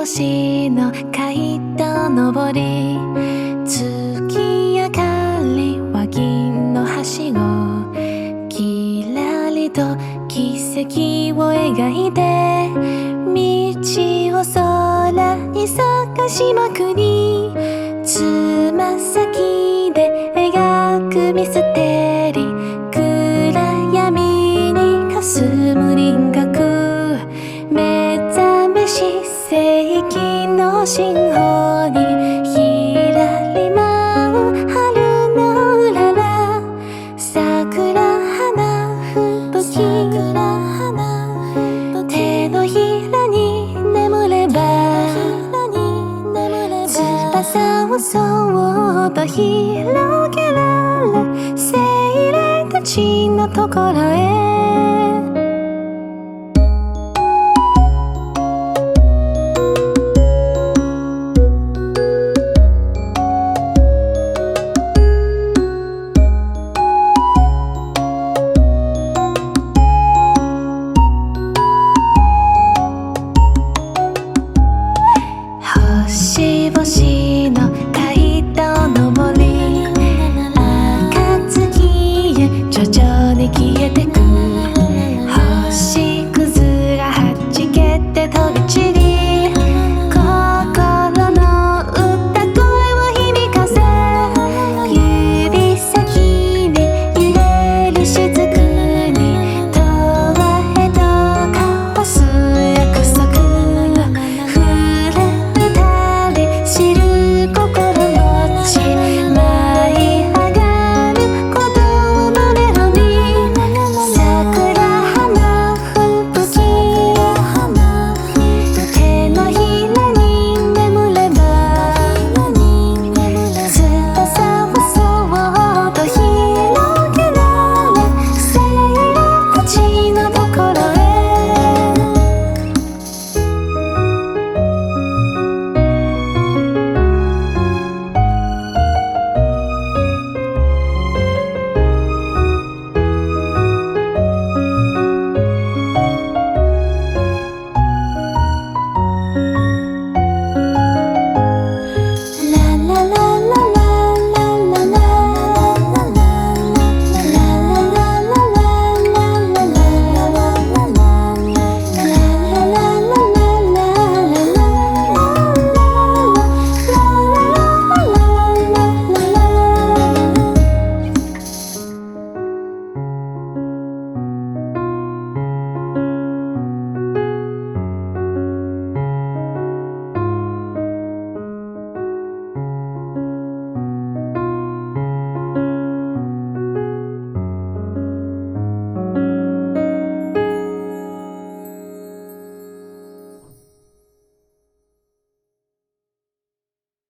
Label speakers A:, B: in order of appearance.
A: 星の街道上り、月明かりは銀のはしご、きらりと奇跡を描いて道を空に探しまくり、つま先で描くミステリー、暗闇に霞む輪郭、目覚めし世紀の信号にひらり舞う春のうらら、桜花吹雪、手のひらに眠れば翼をそっと広げられ、精霊たちのところへ